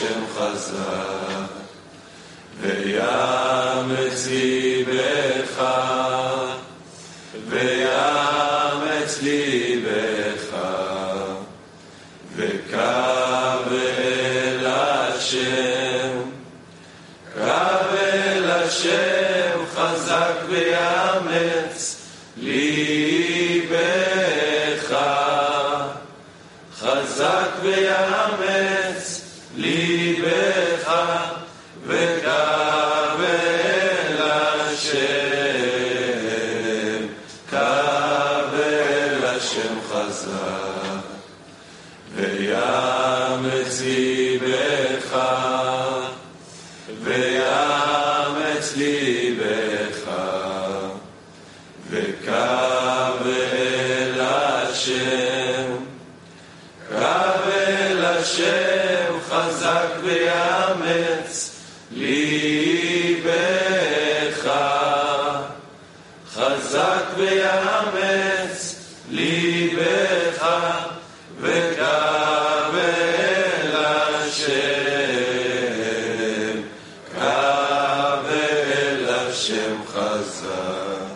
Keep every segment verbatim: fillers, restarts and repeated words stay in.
Hashem chazak ve'yametz libecha ve'yametz libecha ve'kav el Hashem kav el Hashem chazak ve'yametz libecha chazak ve'yametz libecha ve'kav el Hashem kav el Hashem chazak ve'yametz libecha ve'yametz libecha ve'kav el Hashem kav el Hashem chazak ve'yametz libecha chazak ve'yametz libecha ve'kav el Hashem kav el Hashem chazak.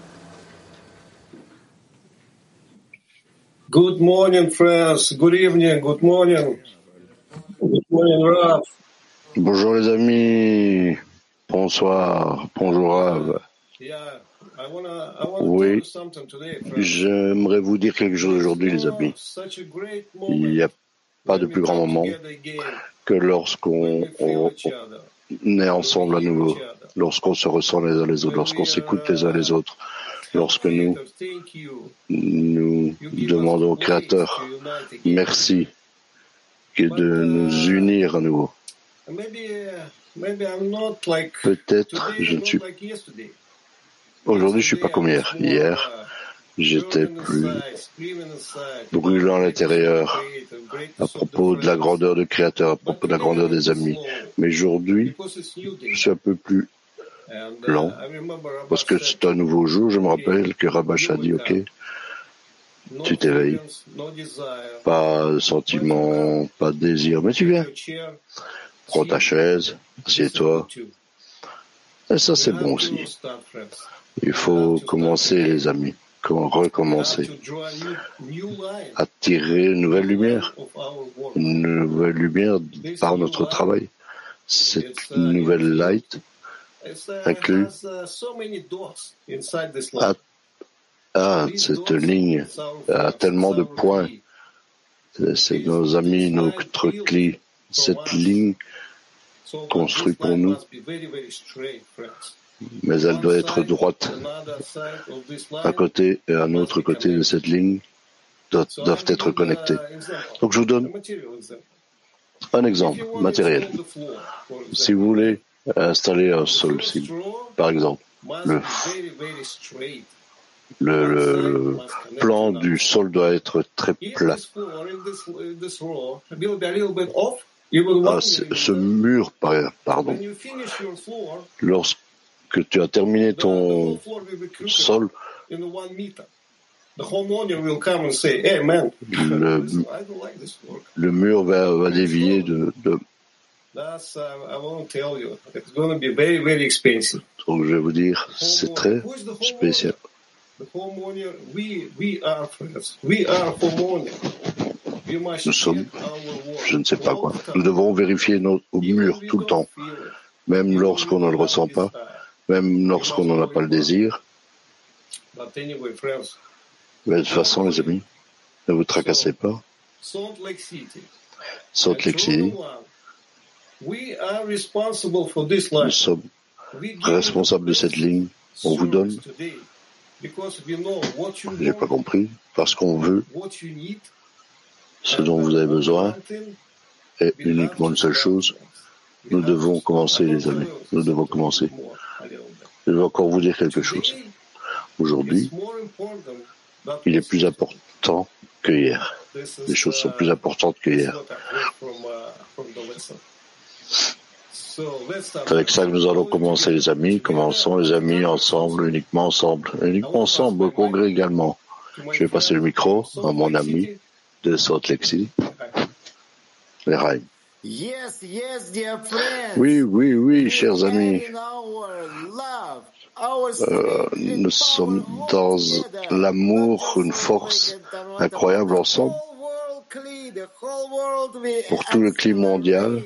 Good morning, friends. Good evening. Good morning. Good morning, Rav. Bonjour les amis. Bonsoir. Bonjour Rav. Yeah, I wanna, I wanna Oui, tell you something today, friends. j'aimerais vous dire quelque chose aujourd'hui les amis. Such a great Il n'y a moment pas de when we plus grand come moment together again, que lorsqu'on when we feel on- each other, on est when ensemble we à hear nouveau, each other, lorsqu'on se ressent les uns les autres, when lorsqu'on we s'écoute les uns les are autres, lorsque nous creators. Thank you. nous You give us demandons au grace Créateur to unite again. merci que But de nous uh, unir à nouveau. maybe, uh, maybe I'm not like Peut-être today. je I'm ne suis not like yesterday. aujourd'hui je suis pas Yesterday I comme hier. was more Hier uh, j'étais burning plus inside, screaming inside brûlant à about the greatness of the l'intérieur Creator, à greatness of the propos de la friends. grandeur du Créateur, à But propos de la today grandeur I'm des amis. slow Mais aujourd'hui because it's new je day. suis un peu plus And lent uh, I remember parce Rabbi que said, c'est un nouveau jour. Je me okay, rappelle que Rabash you a dit wake ok, up. No tu t'éveilles, feelings, no desire. pas de But you come, sentiment, pas de désir, mais tu take viens, your chair, prends ta sit. chaise, This is good assieds-toi. too. Et ça We c'est bon have aussi. to start, friends. Il We have faut to start commencer again. les amis, comment We have recommencer, to draw a new, new line, attirer une nouvelle new line lumière, of our work. une nouvelle lumière This par new notre line, travail. Cette it's uh, nouvelle infused. light It's, uh, inclut has uh, so many dots inside this à, line. à These cette dots, ligne it's our a friends, it's tellement de our points. key. C'est c'est This, nos this amis, line notre built clé. from Cette us. ligne So, but this construite pour line nous, must be very, very straight, friends. mais elle One doit être side, droite. another side of this Un line côté et un must autre be côté de connected. cette ligne doivent, So doivent I'm être giving connectés. an example, Donc je vous a donne material example. un If exemple you want to matériel. install the floor, for Si vous example, voulez installer un the sol, first si, draw par exemple, must le, be very, very straight. le, One le, side le must connect to plan another du side. sol doit être très If plat. this floor in this in this row will be a little bit off, even Ah, one ce ce millimeter, mur, par- pardon, when you finish your floor, lorsque tu as terminé the, the whole ton floor will be crooked sol, in the one meter. The homeowner will come and say, "Hey man, le, listen, I don't like this work." le mur va, va dévier de, de... That's uh, I won't tell you. It's going to be very, very expensive. Donc je vais vous dire, c'est Homeowner. très Who is the spécial. homeowner? The homeowner. We we are friends. We are homeowner. We must Nous sommes, check our work je ne sais pas all quoi. the Nous time. devons vérifier notre Even mur we tout le don't temps, feel it. même Even we lorsqu'on ne le don't have ressent pas, desire. même We lorsqu'on must n'en a go pas le and work. désir. But anyway, friends. Mais de toute façon, les amis, ne vous tracassez So, pas. Salt Lake City Salt and Lake City, Toronto One, we are responsible for this nous line. sommes We give you the responsables de cette best ligne. On vous donne, service today because we know what you j'ai pas want, compris, parce qu'on veut what you need, ce and dont vous avez uh, only besoin one thing est we have uniquement to une seule start, chose. friends. We Nous have to devons start. I commencer, will les tell amis. you Nous devons something commencer. more a little bit. Je vais encore vous dire quelque chose. Today, Aujourd'hui, it's more important than il est was plus yesterday. important que hier. This Les is choses sont uh, plus importantes que this is hier. what I heard from uh, from the lesson. So let's start, Avec ça friends. que nous allons Only commencer, together, les amis. together Commençons, all les the amis, time. ensemble, uniquement ensemble. I Uniquement will pass ensemble, my au mic congrès également. to my Je vais passer le friend micro from à Salt mon Lake ami City. de Salt Lake City, Okay. Lehigh. Oui, oui, oui, chers amis. Euh, nous sommes dans l'amour, une force incroyable ensemble. Pour tout le climat mondial,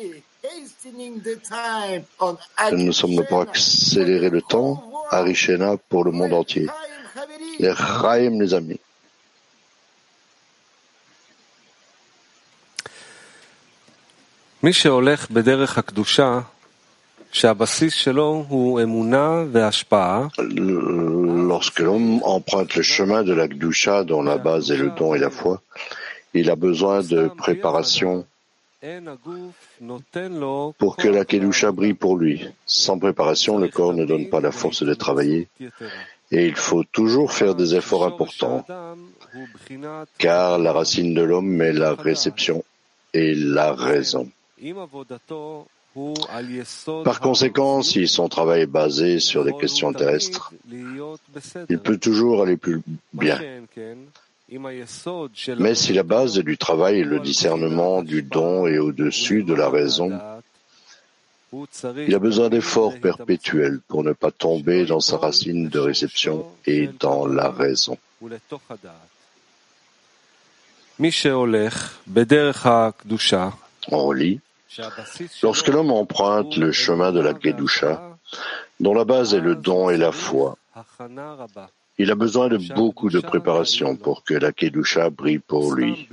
nous sommes là pour accélérer le temps, Harishena pour le monde entier. Les Chaim, les amis. מי שהולך בדרך הקדושה, שהבסיס שלו הוא אמונה והשפעה, lorsque l'homme emprunte le chemin de la Kedusha, dont la base est le don et la foi, il a besoin de préparation pour que la Kedusha brille pour lui. Sans préparation, le corps ne donne pas la force de travailler et il faut toujours faire des efforts importants, car la racine de l'homme est la réception et la raison. Par conséquent, si son travail est basé sur des questions terrestres, il peut toujours aller plus bien. Mais si la base du travail est le discernement du don et au-dessus de la raison, il a besoin d'efforts perpétuels pour ne pas tomber dans sa racine de réception et dans la raison. On relit. Lorsque l'homme emprunte le chemin de la Kedusha, dont la base est le don et la foi, il a besoin de beaucoup de préparation pour que la Kedusha brille pour lui.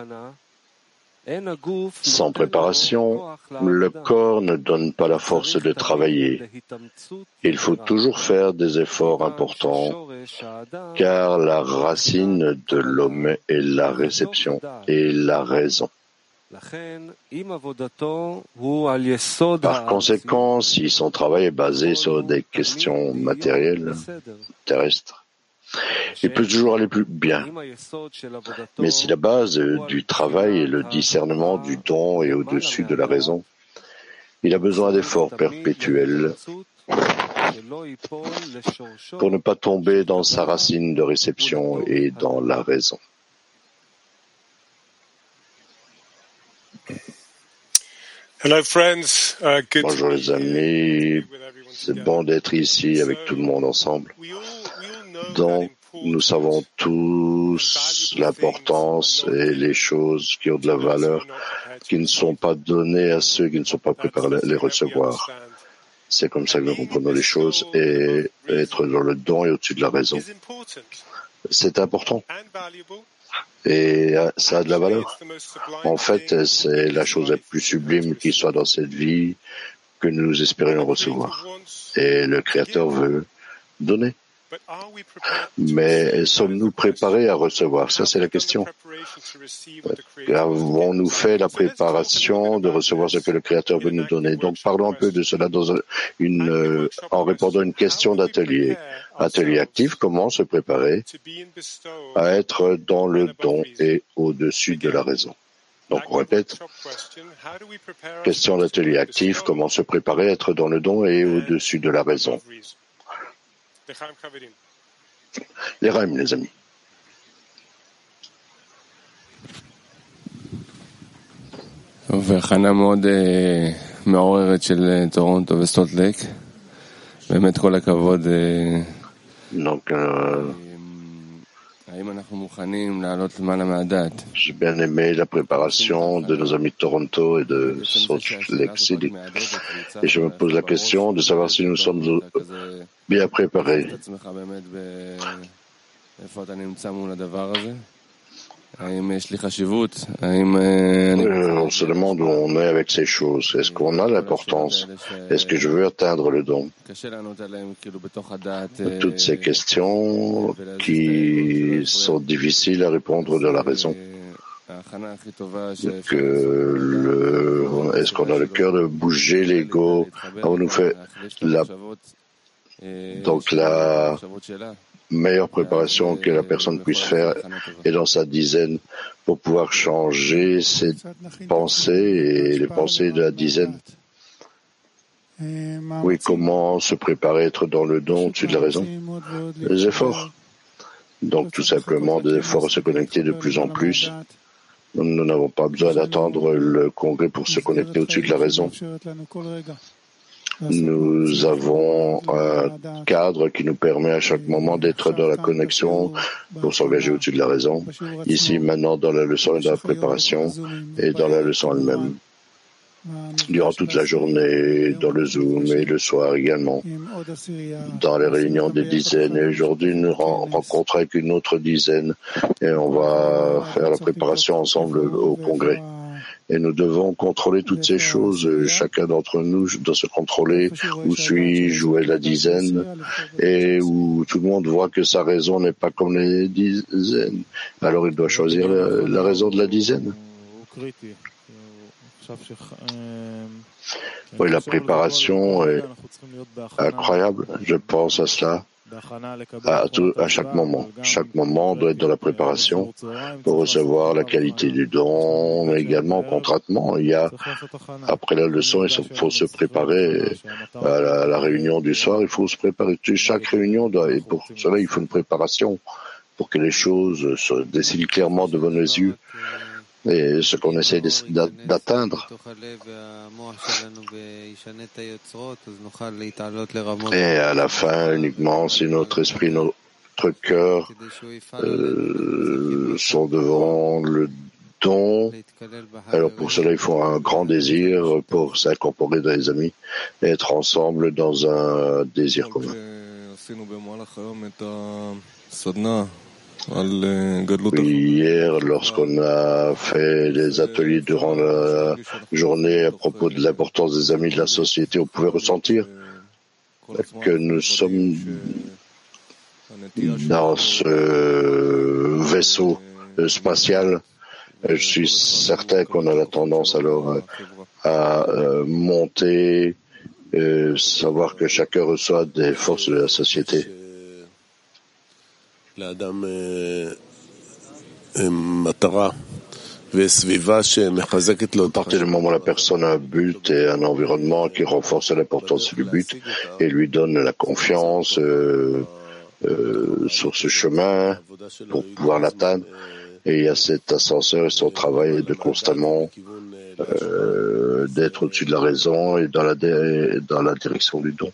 Sans préparation, le corps ne donne pas la force de travailler. Il faut toujours faire des efforts importants, car la racine de l'homme est la réception et la raison. Par conséquent, si son travail est basé sur des questions matérielles, terrestres, il peut toujours aller plus bien. Mais si la base du travail est le discernement du don et au-dessus de la raison, il a besoin d'efforts perpétuels pour ne pas tomber dans sa racine de réception et dans la raison. Hello friends, uh, good Bonjour les amis, c'est bon d'être ici avec tout le monde ensemble. Donc, nous savons tous l'importance et les choses qui ont de la valeur, qui ne sont pas données à ceux qui ne sont pas préparés à les recevoir. C'est comme ça que nous comprenons les choses et être dans le don et au-dessus de la raison. C'est important. Et ça a de la valeur. En fait, c'est la chose la plus sublime qui soit dans cette vie que nous espérons recevoir. Et le Créateur veut donner. Mais sommes-nous préparés à recevoir? Ça, c'est la question. Avons-nous fait la préparation de recevoir ce que le Créateur veut nous donner? Donc, parlons un peu de cela dans une, en répondant à une question d'atelier. Atelier actif, comment se préparer à être dans le don et au-dessus de la raison? Donc, on répète. Question d'atelier actif, comment se préparer à être dans le don et au-dessus de la raison? Les rêmes, les amis. והכנה מאוד מעוררת של טורונטו וסולט לייק. באמת כל הכבוד. Donc, euh, j'ai bien aimé la préparation de nos amis de Toronto et de Salt Lake City. Et je me pose la question de savoir si nous sommes bien préparés. Euh, on se demande où on est avec ces choses. Est-ce qu'on a l'importance? Est-ce que je veux atteindre le don? Toutes ces questions qui sont difficiles à répondre de la raison. Que le, est-ce qu'on a le cœur de bouger l'ego? On nous fait la, donc la meilleure préparation que la personne puisse faire est dans sa dizaine pour pouvoir changer ses pensées et les pensées de la dizaine. Oui, comment se préparer à être dans le don au-dessus de la raison? Les efforts. Donc tout simplement des efforts à se connecter de plus en plus Nous n'avons pas besoin d'attendre le congrès pour se connecter au-dessus de la raison. Nous avons un cadre qui nous permet à chaque moment d'être dans la connexion pour s'engager au-dessus de la raison. Ici, maintenant, dans la leçon et dans la préparation et dans la leçon elle-même. Durant toute la journée, dans le Zoom et le soir également, dans les réunions des dizaines. Et aujourd'hui, nous rencontrons avec une autre dizaine et on va faire la préparation ensemble au congrès. Et nous devons contrôler toutes ces choses. Chacun d'entre nous doit se contrôler. Où suis-je? Où est la dizaine? Et où tout le monde voit que sa raison n'est pas comme les dizaines. Alors il doit choisir la, la raison de la dizaine. Oui, la préparation est incroyable. Je pense à cela à, tout, à chaque moment. Chaque moment doit être dans la préparation pour recevoir la qualité du don, mais également concrètement. Il y a, après la leçon, il faut se préparer à la, à la réunion du soir. Il faut se préparer. Chaque réunion doit, et pour cela, il faut une préparation pour que les choses se dessinent clairement devant nos yeux. Et ce qu'on essaie d'atteindre. Et à la fin, uniquement, si notre esprit, notre cœur euh, sont devant le don, alors pour cela, il faut un grand désir pour s'incorporer dans les amis et être ensemble dans un désir commun. Hier, lorsqu'on a fait des ateliers durant la journée à propos de l'importance des amis de la société, on pouvait ressentir que nous sommes dans ce vaisseau spatial. Je suis certain qu'on a la tendance alors à monter, savoir que chacun reçoit des forces de la société. À partir du moment où la personne a un but et un environnement qui renforce l'importance du but et lui donne la confiance euh, euh, sur ce chemin pour pouvoir l'atteindre, et il y a cet ascenseur et son travail de constamment euh, d'être au-dessus de la raison et dans la, dans la direction du don.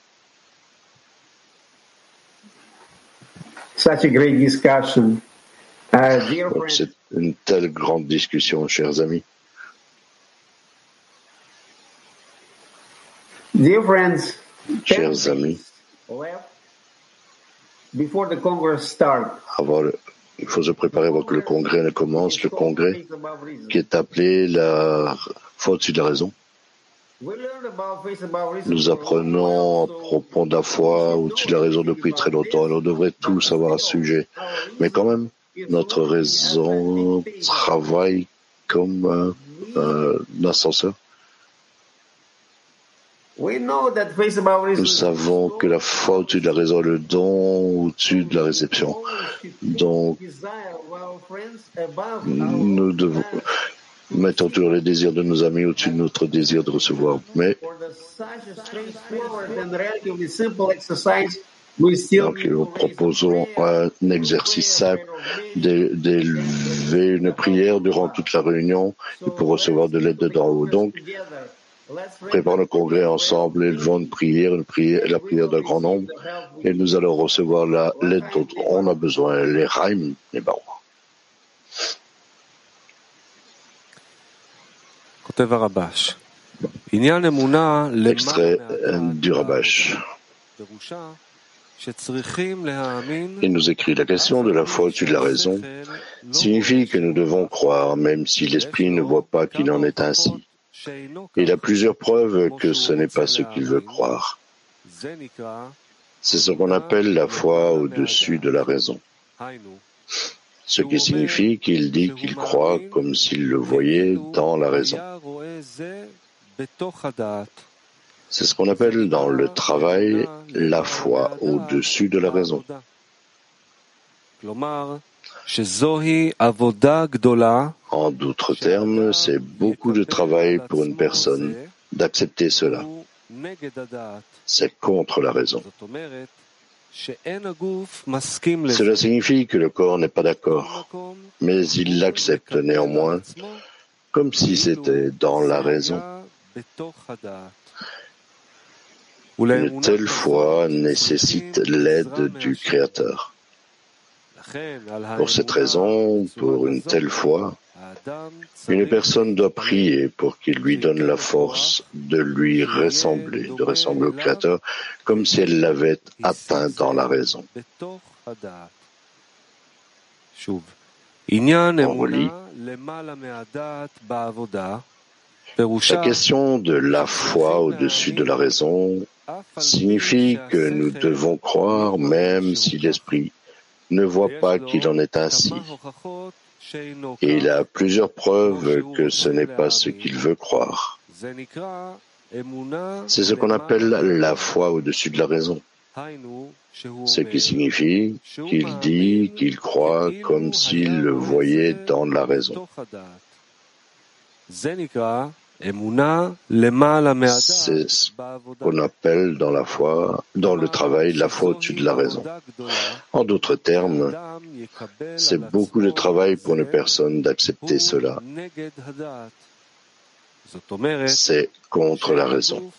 Such a great discussion. Uh, dear Donc, c'est une telle grande discussion, chers amis. Dear friends, chers amis, before the Congress start, avant le, il faut se préparer avant que le congrès ne commence. Le congrès qui est appelé la foi au-dessus de la raison. Nous apprenons à propos de la foi au-dessus de la raison depuis très longtemps et on devrait tous savoir à ce sujet. Mais quand même, notre raison travaille comme un, un ascenseur. Nous savons que la foi au-dessus de la raison est le don au-dessus de la réception. Donc, nous devons... mettons toujours les désirs de nos amis au-dessus de notre désir de recevoir. Mais donc, nous proposons un exercice simple d'élever une prière durant toute la réunion et pour recevoir de l'aide de d'en haut. Donc, préparons le congrès ensemble, élevons une prière, une prière, la prière d'un grand nombre, et nous allons recevoir la, l'aide dont on a besoin, les Raim et Baruch. Extrait du Rabash. Il nous écrit: la question de la foi au-dessus de la raison signifie que nous devons croire, même si l'esprit ne voit pas qu'il en est ainsi. Il a plusieurs preuves que ce n'est pas ce qu'il veut croire. C'est ce qu'on appelle la foi au-dessus de la raison. Ce qui signifie qu'il dit qu'il croit comme s'il le voyait dans la raison. C'est ce qu'on appelle dans le travail la foi au-dessus de la raison. En d'autres termes, c'est beaucoup de travail pour une personne d'accepter cela. C'est contre la raison. Cela signifie que le corps n'est pas d'accord, mais il l'accepte néanmoins, comme si c'était dans la raison. Une telle foi nécessite l'aide du Créateur. Pour cette raison, pour une telle foi, une personne doit prier pour qu'il lui donne la force de lui ressembler, de ressembler au Créateur, comme si elle l'avait atteint dans la raison. On relit. La question de la foi au-dessus de la raison signifie que nous devons croire même si l'esprit ne voit pas qu'il en est ainsi. Et il a plusieurs preuves que ce n'est pas ce qu'il veut croire. C'est ce qu'on appelle la foi au-dessus de la raison. Ce qui signifie qu'il dit qu'il croit comme s'il le voyait dans la raison. C'est ce qu'on appelle dans la foi, dans le travail, la foi au-dessus de la raison. En d'autres termes, c'est beaucoup de travail pour une personne d'accepter cela. C'est contre la raison.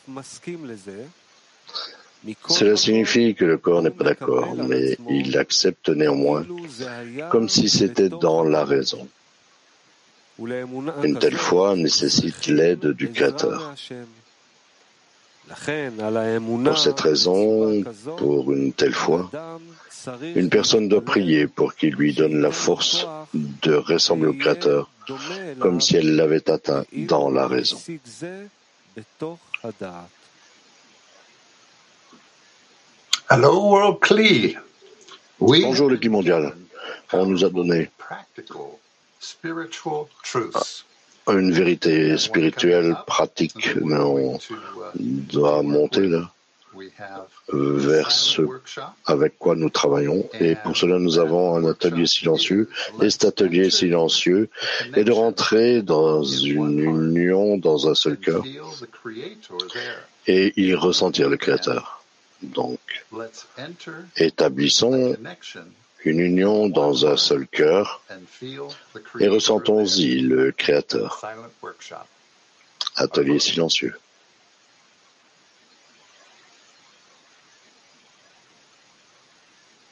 Cela signifie que le corps n'est pas d'accord, mais il l'accepte néanmoins, comme si c'était dans la raison. Une telle foi nécessite l'aide du Créateur. Pour cette raison, pour une telle foi, une personne doit prier pour qu'il lui donne la force de ressembler au Créateur, comme si elle l'avait atteint dans la raison. Hello, World Cli. Bonjour l'équipe mondiale. On nous a donné une vérité spirituelle pratique, mais on doit monter là vers ce avec quoi nous travaillons. Et pour cela, nous avons un atelier silencieux. Et cet atelier silencieux est de rentrer dans une union, dans un seul cœur, et y ressentir le Créateur. Donc, établissons une union dans un seul cœur et ressentons-y le Créateur. Atelier silencieux.